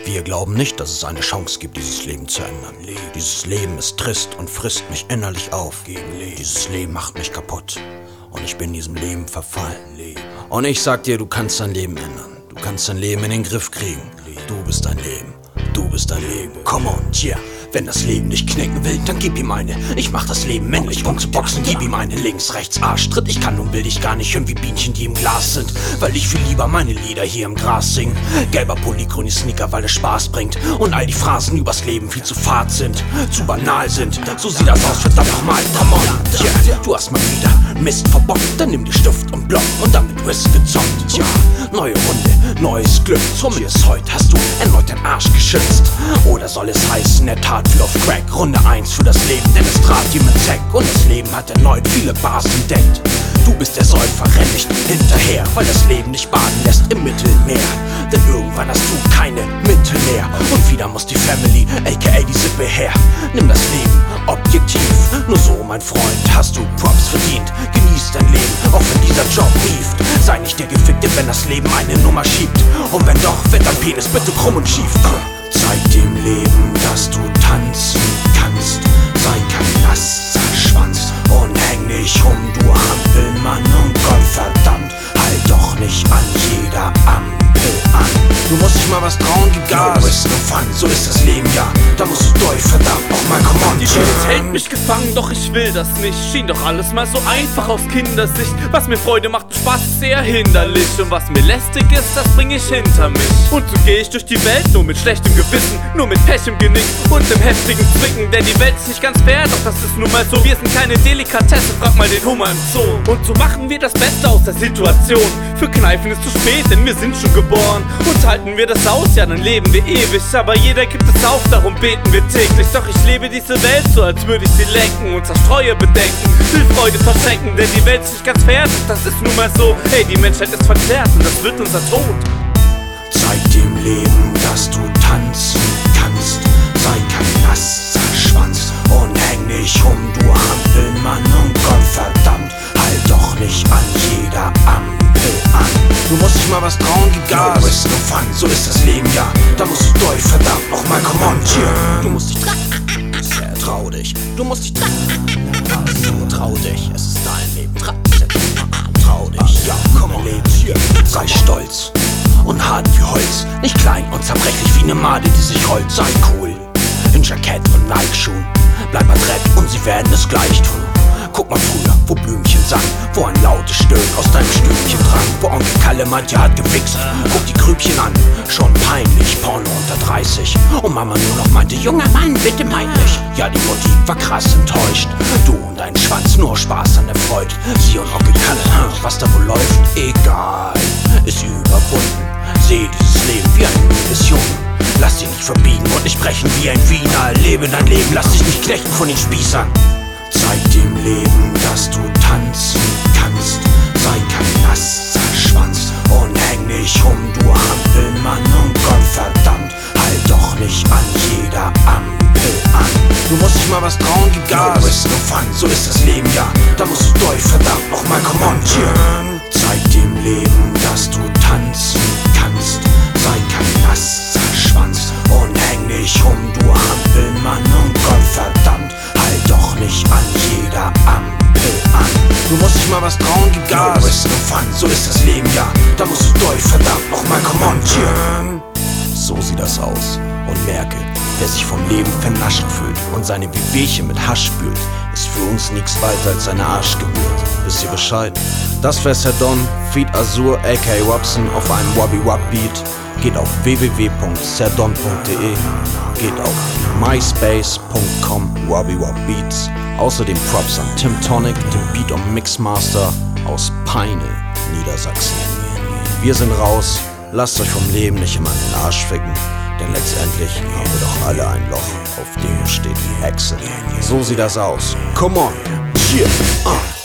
Wir glauben nicht, dass es eine Chance gibt, dieses Leben zu ändern. Dieses Leben ist trist und frisst mich innerlich auf. Dieses Leben macht mich kaputt und ich bin diesem Leben verfallen. Und ich sag dir, du kannst dein Leben ändern. Du kannst dein Leben in den Griff kriegen. Du bist dein Leben. Du bist dein Leben. Come on, yeah. Wenn das Leben dich knicken will, dann gib ihm eine. Ich mach das Leben männlich, um zu boxen. Gib ihm eine links, rechts, Arschtritt. Ich kann und will dich gar nicht hören wie Bienchen, die im Glas sind. Weil ich viel lieber meine Lieder hier im Gras sing. Gelber Polychrony Sneaker, weil es Spaß bringt. Und all die Phrasen übers Leben viel zu fad sind, zu banal sind. So sieht das aus, verdammt nochmal, come on. Yeah. Du hast mal wieder Mist verbockt. Dann nimm dir Stift und Block und dann mit Whisk gezockt. Tja, neue Runde, neues Glück. Zumindest heute hast du erneut deinen Arsch geschützt. Oder soll es heißen, er tat viel auf Crack. Runde 1 für das Leben, denn es trat dir mit Zack. Und das Leben hat erneut viele Bars entdeckt. Du bist der Säufer, renn nicht hinterher, weil das Leben dich baden lässt im Mittelmeer. Denn irgendwann hast du keine Mitte mehr. Und wieder muss die Family, aka die Sippe her. Nimm das Leben objektiv. Nur so, mein Freund, hast du Props verdient. Genieß dein Leben, auch wenn dieser Job hieft. Sei nicht der Gefickte, wenn das Leben eine Nummer schiebt. Und wenn doch, wird dein Penis bitte krumm und schief. Zeig dem Leben, dass du tanzen kannst. Sei kein nasser Schwanz und häng nicht rum, du Hampelmann. Und Gott verdammt, halt doch nicht an jeder Ampel an. Du musst dich mal was trauen, gib Gas. No ist no fun, so ist das Leben, ja. Da musst du durch, verdammt nochmal, come on. Die Welt hält mich gefangen, doch ich will das nicht. Schien doch alles mal so einfach aus Kindersicht. Was mir Freude macht und Spaß ist sehr hinderlich. Und was mir lästig ist, das bring ich hinter mich. Und so geh ich durch die Welt, nur mit schlechtem Gewissen, nur mit Pech im Genick und im heftigen Zwicken. Denn die Welt ist nicht ganz fair, doch das ist nun mal so. Wir sind keine Delikatesse, frag mal den Hummer im Zoo. Und so machen wir das Beste aus der Situation. Für Kneifen ist zu spät, denn wir sind schon geboren. Und halten wir das aus, ja dann leben wir ewig. Aber jeder gibt es auf, darum beten wir täglich. Doch ich lebe diese Welt so, als würde ich sie lenken und zerstreue Bedenken, will Freude verschenken. Denn die Welt ist nicht ganz fair, das ist nun mal so. Hey, die Menschheit ist verklärt und das wird unser Tod. Zeig dem Leben, dass du tanzen kannst. Sei kein nasser Schwanz und häng nicht rum, du Hampelmann. Und Gott verdammt, halt doch nicht an jeder Ampel an. Du musst dich mal was trauen, gib Gas. No ist no fun, so ist das Leben, ja. Da musst du durch, verdammt nochmal, come on, yeah. Du musst dich trau dich. Du musst dich trau dich, es ist dein Leben. Trau dich, ja, komm on, Leben, hier. Sei stolz und hart wie Holz, nicht klein und zerbrechlich wie ne Made, die sich rollt. Sei cool in Jackett und Nike-Schuhen, bleib adrett und sie werden es gleich tun. Guck mal früher, wo Blümchen sang, wo ein lautes Stöhnen aus deinem Stübchen drang, wo Onkel Kalle meint, ja hat gewichst. Guck die Grübchen an, schon peinlich, Porno unter 30. Und Mama nur noch meinte, junger Mann, bitte mein nicht. Ja, die Mutti war krass enttäuscht. Du und dein Schwanz, nur Spaß an der Freude. Sie und Onkel Kalle, was da wohl läuft, egal, ist überwunden. Seh dieses Leben wie ein müdes Jungen. Lass dich nicht verbiegen und nicht brechen wie ein Wiener. Lebe dein Leben, lass dich nicht knechten von den Spießern. Zeig dem Leben, dass du tanzen kannst. Sei kein nasser Schwanz und häng nicht rum, du Hampelmann. Und Gott verdammt, halt doch nicht an jeder Ampel an. Du musst dich mal was trauen, gib Gas. No ist no fun, so ist das Leben, ja. Da musst du durch, verdammt nochmal, come on, yeah. Zeig dem Leben, dass du tanzen kannst. Sei kein nasser Schwanz und häng nicht rum, du Hampelmann. Und Gott verdammt, halt doch nicht an jeder Ampel an. Du musst dich mal was trauen, gib Gas. No ist no fun, so ist das Leben, ja. Da musst du durch, verdammt nochmal, come on, yeah. So sieht das aus und merke, wer sich vom Leben vernascht fühlt und seine Wehwehchen mit Hasch spült, ist für uns nichts weiter als eine Arschgeburt. Wisst ihr Bescheid? Das wär Sir Don, Feed Azur, aka Robson auf einem Wobby Wop Beat. Geht auf www.sirdon.de, geht auf myspace.com Wobby Wop Beats. Außerdem Props an Tim Tonic, dem Beat- und Mixmaster aus Peine, Niedersachsen. Wir sind raus, lasst euch vom Leben nicht immer in den Arsch ficken, denn letztendlich haben wir doch alle ein Loch, auf dem steht Exit. So sieht das aus. Come on, yeah.